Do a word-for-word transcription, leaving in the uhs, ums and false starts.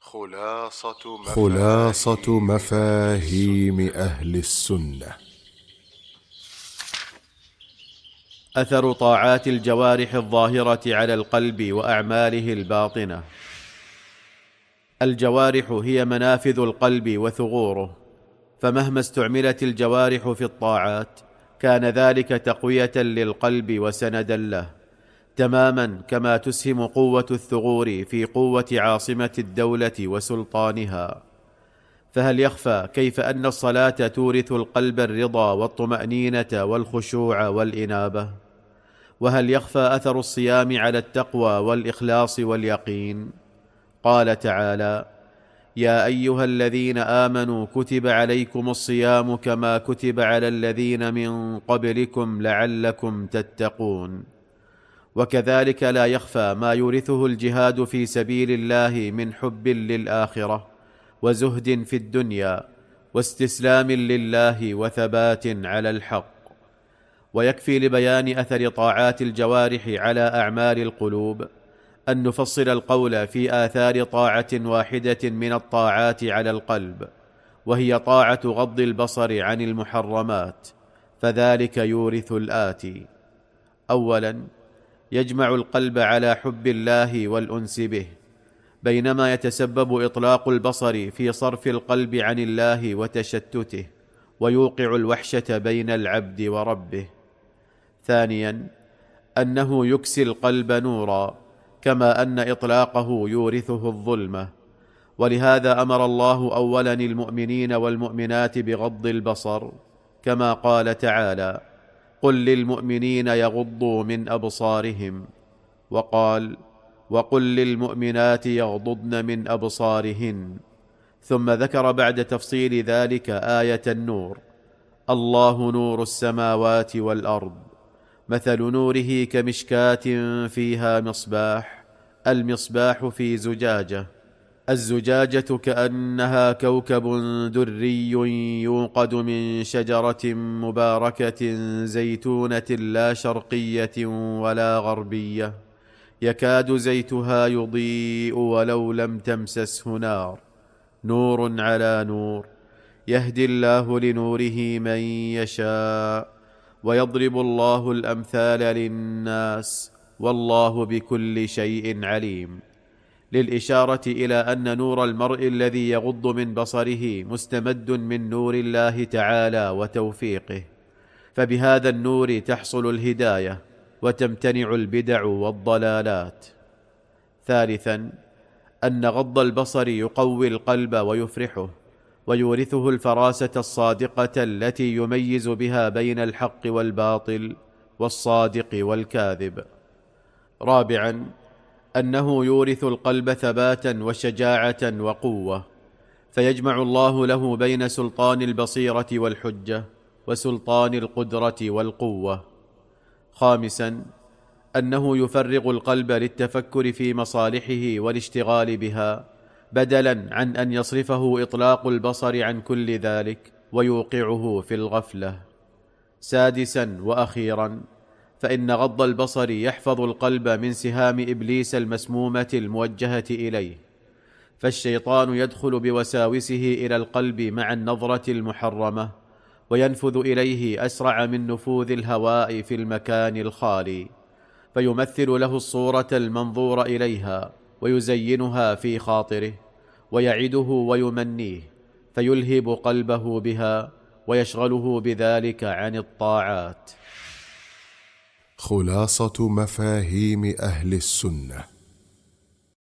خلاصة مفاهيم, خلاصة مفاهيم أهل السنة. أثر طاعات الجوارح الظاهرة على القلب وأعماله الباطنة. الجوارح هي منافذ القلب وثغوره، فمهما استعملت الجوارح في الطاعات كان ذلك تقوية للقلب وسندا له، تماما كما تسهم قوة الثغور في قوة عاصمة الدولة وسلطانها. فهل يخفى كيف أن الصلاة تورث القلب الرضا والطمأنينة والخشوع والإنابة؟ وهل يخفى أثر الصيام على التقوى والإخلاص واليقين؟ قال تعالى: يا أيها الذين آمنوا كتب عليكم الصيام كما كتب على الذين من قبلكم لعلكم تتقون. وكذلك لا يخفى ما يورثه الجهاد في سبيل الله من حب للآخرة وزهد في الدنيا واستسلام لله وثبات على الحق. ويكفي لبيان أثر طاعات الجوارح على أعمال القلوب أن نفصل القول في آثار طاعة واحدة من الطاعات على القلب، وهي طاعة غض البصر عن المحرمات، فذلك يورث الآتي: أولا، يجمع القلب على حب الله والأنس به، بينما يتسبب إطلاق البصر في صرف القلب عن الله وتشتته، ويوقع الوحشة بين العبد وربه. ثانيا، أنه يكسي القلب نورا، كما أن إطلاقه يورثه الظلمة، ولهذا أمر الله أولا المؤمنين والمؤمنات بغض البصر، كما قال تعالى: قل للمؤمنين يغضوا من أبصارهم، وقال: وقل للمؤمنات يغضضن من أبصارهن. ثم ذكر بعد تفصيل ذلك آية النور: الله نور السماوات والأرض، مثل نوره كمشكاة فيها مصباح، المصباح في زجاجة، الزجاجة كأنها كوكب دري يوقد من شجرة مباركة زيتونة لا شرقية ولا غربية، يكاد زيتها يضيء ولو لم تمسسه نار، نور على نور، يهدي الله لنوره من يشاء، ويضرب الله الأمثال للناس، والله بكل شيء عليم، للإشارة إلى أن نور المرء الذي يغض من بصره مستمد من نور الله تعالى وتوفيقه، فبهذا النور تحصل الهداية وتمتنع البدع والضلالات. ثالثا، أن غض البصر يقوي القلب ويفرحه، ويورثه الفراسة الصادقة التي يميز بها بين الحق والباطل والصادق والكاذب. رابعا، أنه يورث القلب ثباتا وشجاعة وقوة، فيجمع الله له بين سلطان البصيرة والحجة وسلطان القدرة والقوة. خامسا، أنه يفرغ القلب للتفكر في مصالحه والاشتغال بها، بدلا عن أن يصرفه إطلاق البصر عن كل ذلك ويوقعه في الغفلة. سادسا وأخيرا، فإن غض البصر يحفظ القلب من سهام إبليس المسمومة الموجهة إليه، فالشيطان يدخل بوساوسه إلى القلب مع النظرة المحرمة، وينفذ إليه أسرع من نفوذ الهواء في المكان الخالي، فيمثل له الصورة المنظور إليها ويزينها في خاطره، ويعده ويمنيه، فيلهب قلبه بها ويشغله بذلك عن الطاعات. خلاصة مفاهيم أهل السنة.